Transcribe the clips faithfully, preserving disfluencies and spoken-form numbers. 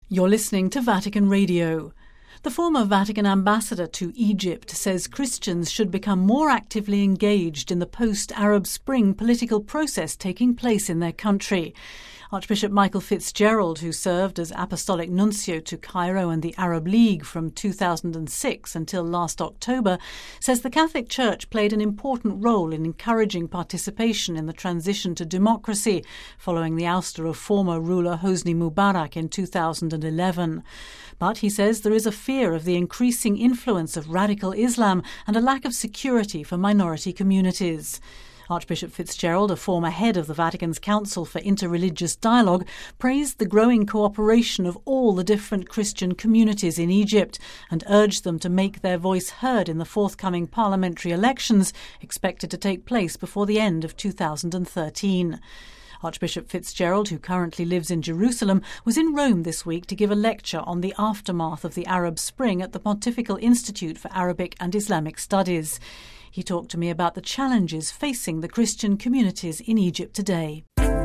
You're listening to Vatican Radio. The former Vatican ambassador to Egypt says Christians should become more actively engaged in the post-Arab Spring political process taking place in their country. Archbishop Michael Fitzgerald, who served as Apostolic Nuncio to Cairo and the Arab League from two thousand six until last October, says the Catholic Church played an important role in encouraging participation in the transition to democracy following the ouster of former ruler Hosni Mubarak in two thousand eleven. But he says there is a fear of the increasing influence of radical Islam and a lack of security for minority communities. Archbishop Fitzgerald, a former head of the Vatican's Council for Interreligious Dialogue, praised the growing cooperation of all the different Christian communities in Egypt and urged them to make their voice heard in the forthcoming parliamentary elections expected to take place before the end of two thousand thirteen. Archbishop Fitzgerald, who currently lives in Jerusalem, was in Rome this week to give a lecture on the aftermath of the Arab Spring at the Pontifical Institute for Arabic and Islamic Studies. He talked to me about the challenges facing the Christian communities in Egypt today.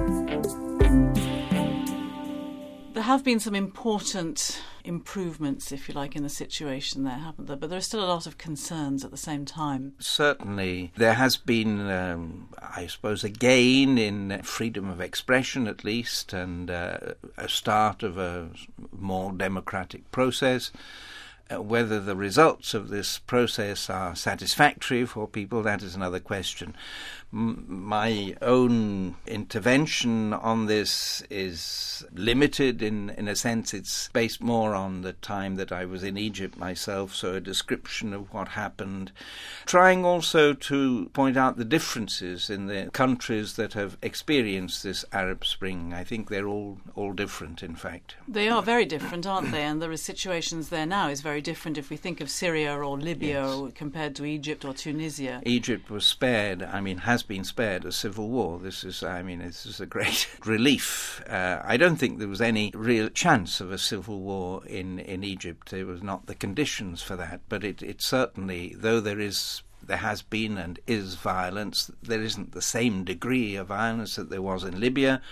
There have been some important improvements, if you like, in the situation there, haven't there? But there are still a lot of concerns at the same time. Certainly. There has been, um, I suppose, a gain in freedom of expression, at least, and uh, a start of a more democratic process. Uh, whether the results of this process are satisfactory for people, that is another question. M- my own intervention on this is limited in, in a sense. It's based more on the time that I was in Egypt myself, so a description of what happened, trying also to point out the differences in the countries that have experienced this Arab Spring. I think they're all, all different, in fact. They are very different, aren't they? And there are situations there now is very different if we think of Syria or Libya Yes. compared to Egypt or Tunisia. Egypt was spared, I mean, has been spared a civil war. This is, I mean, this is a great relief. Uh, I don't think there was any real chance of a civil war in, in Egypt. There was not the conditions for that. But it, it certainly, though there is there has been and is violence, there isn't the same degree of violence that there was in Libya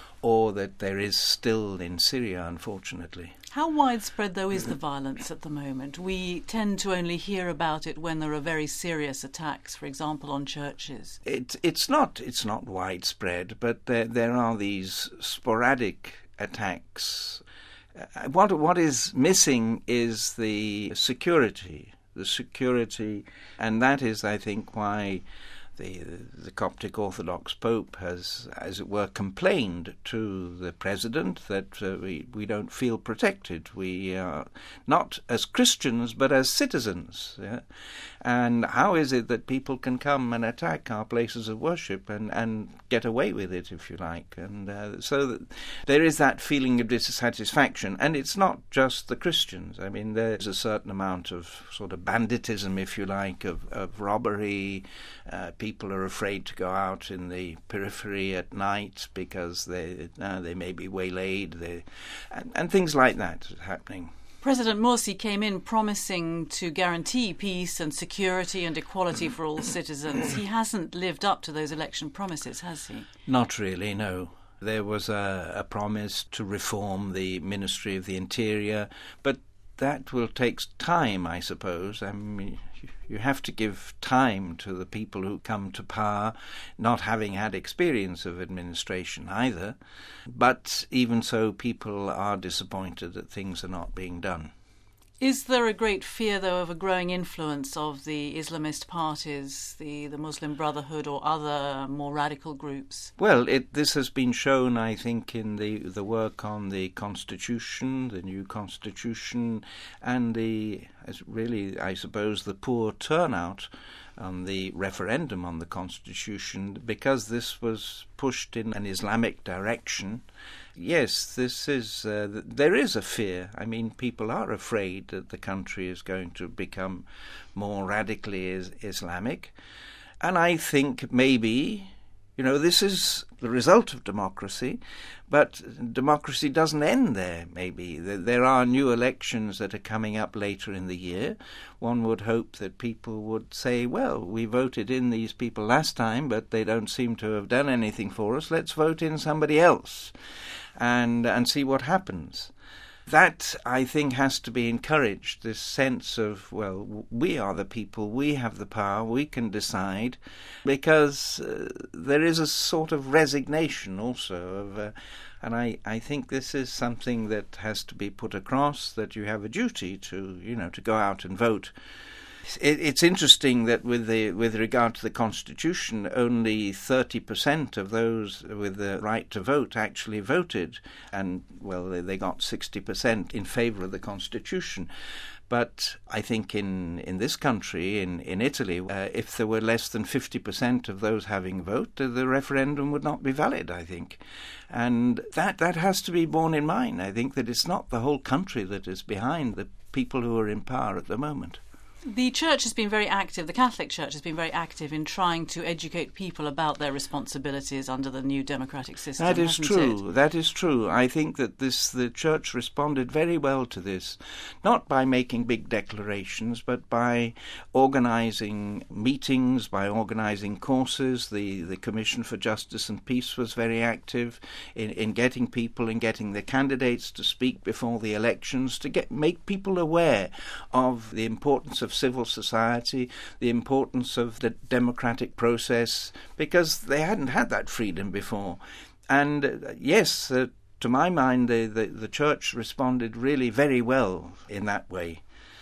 or that there is still in Syria, unfortunately. How widespread, though, is the violence at the moment? We tend to only hear about it when there are very serious attacks, for example, on churches. It, it's not it's not widespread, but there, there are these sporadic attacks. Uh, what what is missing is the security, the security, and that is, I think, why The, the Coptic Orthodox Pope has, as it were, complained to the President that uh, we, we don't feel protected. We are not as Christians, but as citizens. Yeah? And how is it that people can come and attack our places of worship and, and get away with it, if you like? And uh, so that there is that feeling of dissatisfaction. And it's not just the Christians. I mean, there's a certain amount of sort of banditism, if you like, of, of robbery. Uh, people are afraid to go out in the periphery at night because they uh, they may be waylaid, they, and, and things like that happening. President Morsi came in promising to guarantee peace and security and equality for all citizens. He hasn't lived up to those election promises, has he? Not really, no. There was a, a promise to reform the Ministry of the Interior, but that will take time, I suppose. I mean, you have to give time to the people who come to power, not having had experience of administration either. But even so, people are disappointed that things are not being done. Is there a great fear, though, of a growing influence of the Islamist parties, the, the Muslim Brotherhood or other more radical groups? Well, it, this has been shown, I think, in the, the work on the Constitution, the new Constitution, and the, really, I suppose, the poor turnout on the referendum on the Constitution, because this was pushed in an Islamic direction. Yes, this is uh, there is a fear. I mean, people are afraid that the country is going to become more radically is- Islamic. And I think maybe, you know, this is the result of democracy, but democracy doesn't end there, maybe. There are new elections that are coming up later in the year. One would hope that people would say, well, we voted in these people last time, but they don't seem to have done anything for us. Let's vote in somebody else and and see what happens. That, I think, has to be encouraged, this sense of, well, we are the people, we have the power, we can decide, because uh, there is a sort of resignation also of... Uh, And I, I think this is something that has to be put across, that you have a duty to, you know, to go out and vote. It, it's interesting that with the with regard to the Constitution, only thirty percent of those with the right to vote actually voted. And, well, they, they got sixty percent in favour of the Constitution. But I think in, in this country, in, in Italy, uh, if there were less than fifty percent of those having voted, the referendum would not be valid, I think. And that, that has to be borne in mind. I think that it's not the whole country that is behind the people who are in power at the moment. The Church has been very active, the Catholic Church has been very active in trying to educate people about their responsibilities under the new democratic system. That is true, it? that is true. I think that this the Church responded very well to this, not by making big declarations, but by organising meetings, by organising courses. The, the Commission for Justice and Peace was very active in, in getting people and getting the candidates to speak before the elections, to get make people aware of the importance of civil society, the importance of the democratic process, because they hadn't had that freedom before. And uh, yes, uh, to my mind, the, the, the Church responded really very well in that way.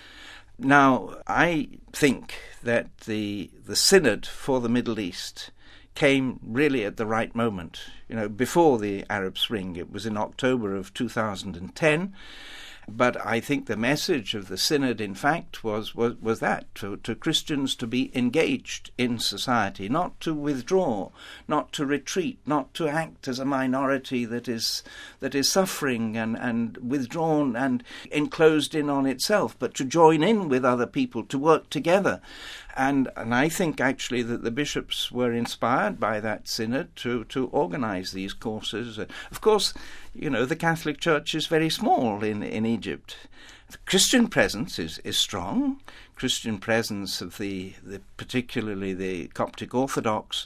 Now, I think that the the Synod for the Middle East came really at the right moment. You know, before the Arab Spring, it was in October of two thousand ten. But I think the message of the Synod, in fact, was was, was that, to, to Christians to be engaged in society, not to withdraw, not to retreat, not to act as a minority that is that is suffering and, and withdrawn and enclosed in on itself, but to join in with other people, to work together. And and I think actually that the bishops were inspired by that Synod to, to organise these courses. Of course, you know, the Catholic Church is very small in, in Egypt. The Christian presence is, is strong. Christian presence of the, the particularly the Coptic Orthodox,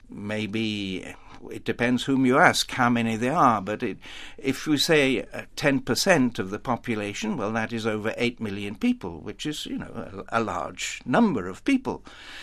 maybe, it depends whom you ask how many there are, but it, if we say ten percent of the population, well, that is over eight million people, which is, you know, a, a large number of people.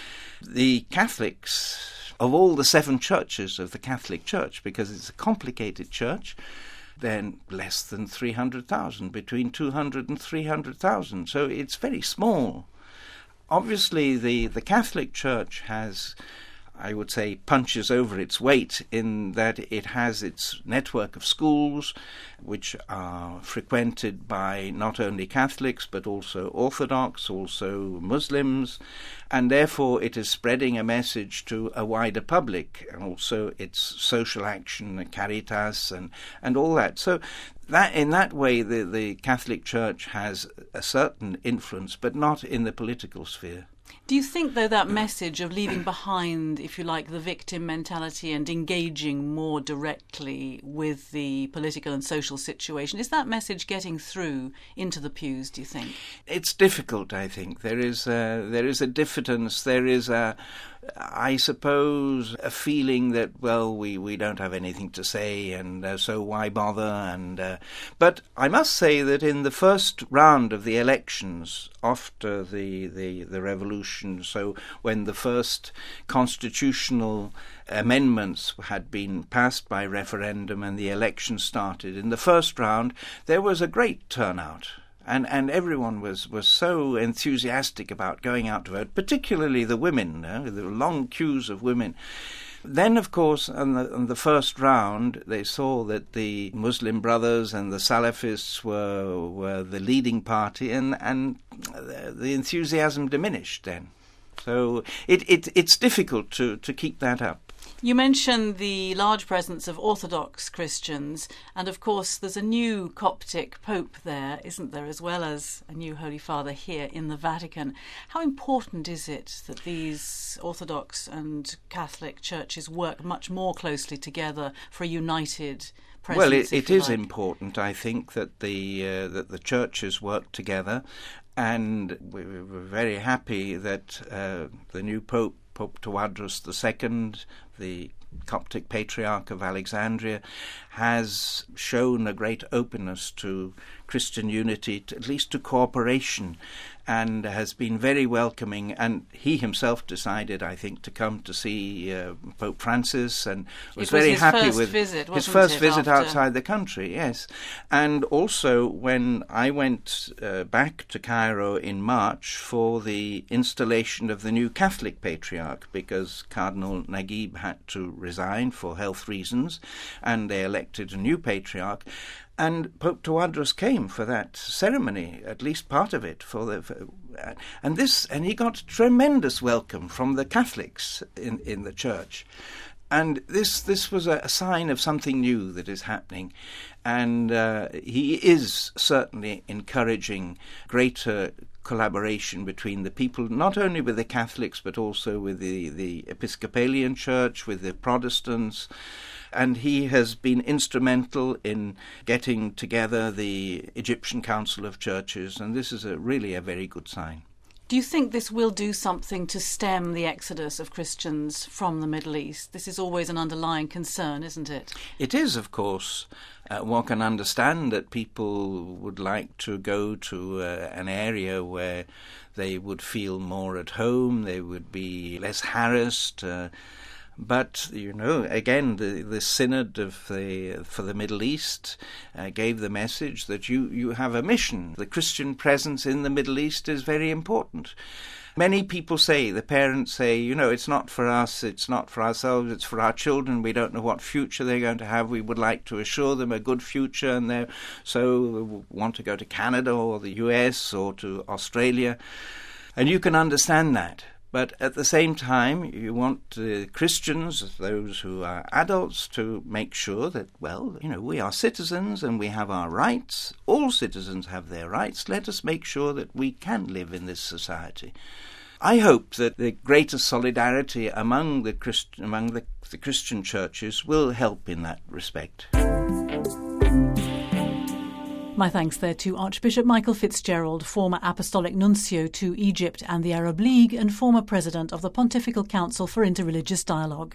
The Catholics, of all the seven churches of the Catholic Church, because it's a complicated church, then less than three hundred thousand, between two hundred and three hundred thousand. So it's very small. Obviously, the, the Catholic Church has, I would say, punches over its weight in that it has its network of schools which are frequented by not only Catholics but also Orthodox, also Muslims, and therefore it is spreading a message to a wider public, and also its social action, Caritas, and, and all that. So that in that way the, the Catholic Church has a certain influence, but not in the political sphere. Do you think, though, that message of leaving behind, if you like, the victim mentality and engaging more directly with the political and social situation, is that message getting through into the pews, do you think? It's difficult, I think. There is a, there is a diffidence, there is a, I suppose, a feeling that, well, we, we don't have anything to say, and uh, so why bother? And uh, but I must say that in the first round of the elections after the, the, the revolution, so when the first constitutional amendments had been passed by referendum and the election started, in the first round there was a great turnout. And and everyone was, was so enthusiastic about going out to vote, particularly the women. Uh, there were long queues of women. Then, of course, on the, on the first round, they saw that the Muslim Brothers and the Salafists were were the leading party, and, and the enthusiasm diminished then. So it, it it's difficult to, to keep that up. You mentioned the large presence of Orthodox Christians, and of course there's a new Coptic Pope there, isn't there, as well as a new Holy Father here in the Vatican. How important is it that these Orthodox and Catholic churches work much more closely together for a united presence? Well, it, it is like? important, I think, that the uh, that the churches work together, and we we're very happy that uh, the new Pope, Pope Tawadros the Second, the Coptic Patriarch of Alexandria, has shown a great openness to Christian unity, to, at least to cooperation, and has been very welcoming. And he himself decided, I think, to come to see uh, Pope Francis, and was, was very his happy first with visit, his first it, visit after... outside the country. Yes, and also when I went uh, back to Cairo in March for the installation of the new Catholic Patriarch, because Cardinal Naguib had to resign for health reasons, and they elected a new Patriarch. And Pope Tawadros came for that ceremony, at least part of it, for the, for, and this, and he got tremendous welcome from the Catholics in, in the church, and this this was a, a sign of something new that is happening, and uh, he is certainly encouraging greater collaboration between the people, not only with the Catholics but also with the, the Episcopalian Church, with the Protestants. And he has been instrumental in getting together the Egyptian Council of Churches, and this is a, really a very good sign. Do you think this will do something to stem the exodus of Christians from the Middle East? This is always an underlying concern, isn't it? It is, of course. Uh, one can understand that people would like to go to uh, an area where they would feel more at home, they would be less harassed. Uh, But, you know, again, the, the Synod of the, for the Middle East uh, gave the message that you, you have a mission. The Christian presence in the Middle East is very important. Many people say, the parents say, you know, it's not for us, it's not for ourselves, it's for our children. We don't know what future they're going to have. We would like to assure them a good future, and they so want to go to Canada or the U S or to Australia. And you can understand that. But at the same time, you want uh, Christians, those who are adults, to make sure that, well, you know, we are citizens and we have our rights. All citizens have their rights. Let us make sure that we can live in this society. I hope that the greater solidarity among the Christ- among the, the Christian churches will help in that respect. My thanks there to Archbishop Michael Fitzgerald, former Apostolic Nuncio to Egypt and the Arab League and former President of the Pontifical Council for Interreligious Dialogue.